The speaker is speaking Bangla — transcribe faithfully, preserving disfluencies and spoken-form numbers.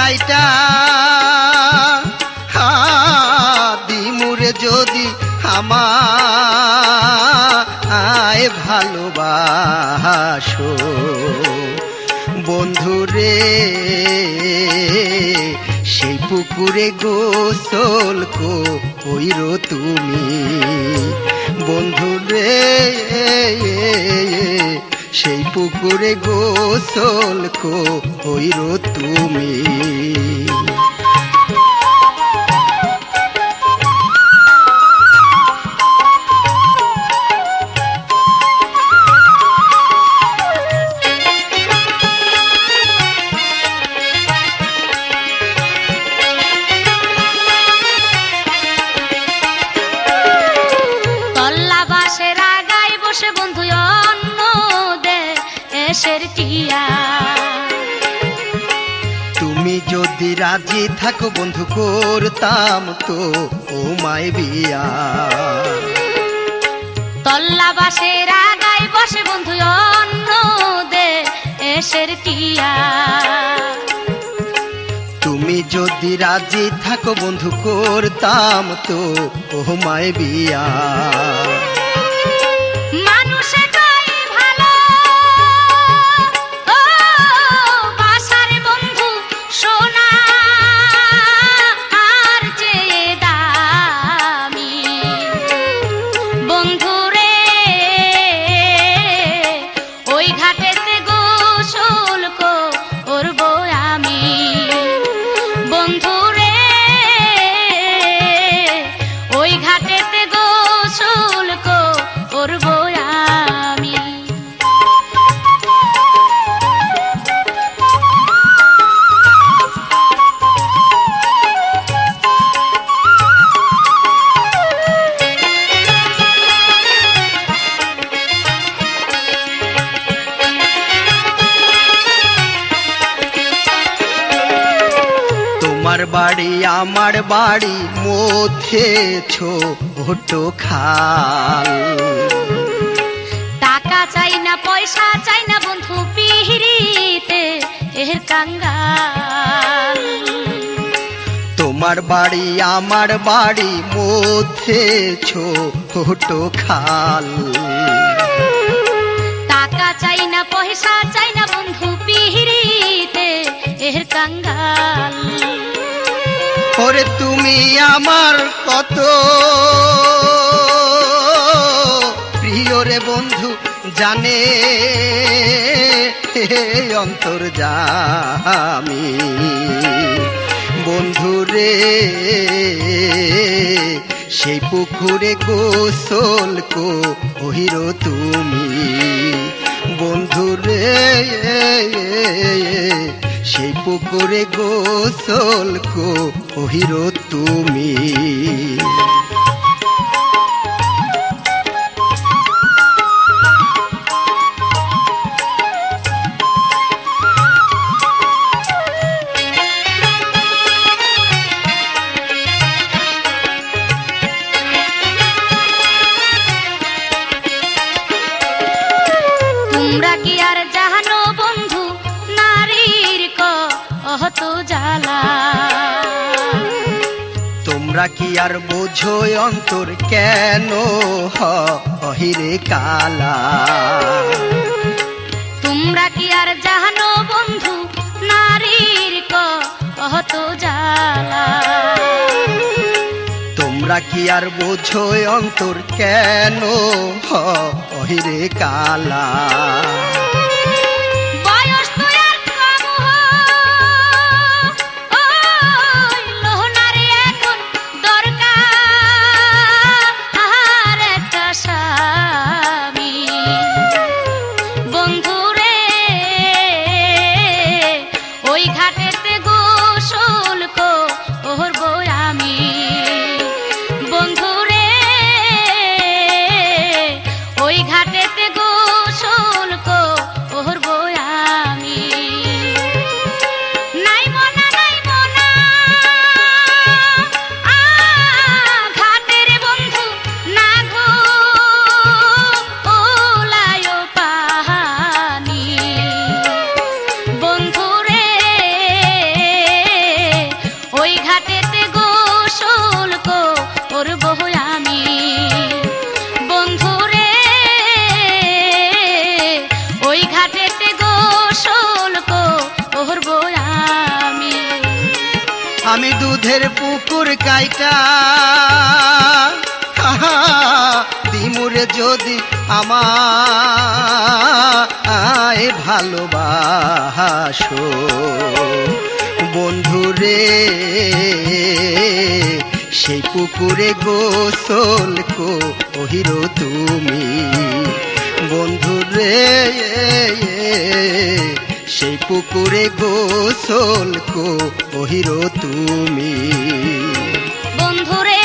কাইটা দিমুরে যদি আমায় ভালোবাসো বন্ধুরে সেই পুকুরে গোসল কইরো তুমি বন্ধুরে সেই পুকুরে গোসল কইরো তুমি। তুমি যদি রাজি থাকো বন্ধু করতাম তো ও মাই বিয়া। তল্লা বাসের আগায় বসে বন্ধু অন্য দেশের টিয়া। তুমি যদি রাজি থাকো বন্ধু করতাম তো ও মাই বিয়া। মানুষে তোমার বাড়ি আমার বাড়ি মধ্যে ছোট খাল। টাকা চাই না পয়সা চাই না বন্ধু পিহিরিতে এর কাঙ্গাল। তোমার বাড়ি আমার বাড়ি মধ্যে ছোট খাল। টাকা চাই না পয়সা চাই না বন্ধু পিহিরিতে এর কাঙ্গাল। ওরে তুমি আমার কত প্রিয় রে বন্ধু জানে অন্তর্যামী বন্ধু রে সেই পুকুরে গোসল কইরো তুমি বন্ধু রে সেই পুকুরে গোসল কইরো তুমি। তোমরা কি আর জানো বন্ধু নারীর কত জ্বালা। তোমরা কি আর বোঝো অন্তর কেন হইরে কালা। তোমরা কি আর জানো বন্ধু নারীর কত জ্বালা। তোমরা কি আর বোঝো অন্তর কেন হইরে কালা। ঘাটেতে গোসল কো আমি দুধের পুকুর কাইটা দিমুরে যদি আমায় ভালোবাসো বন্ধুরে সেই পুকুরে গোসল কহিরো তুমি বন্ধুরে সেই পুকুরে গোসল কহিরো তুমি বন্ধুরে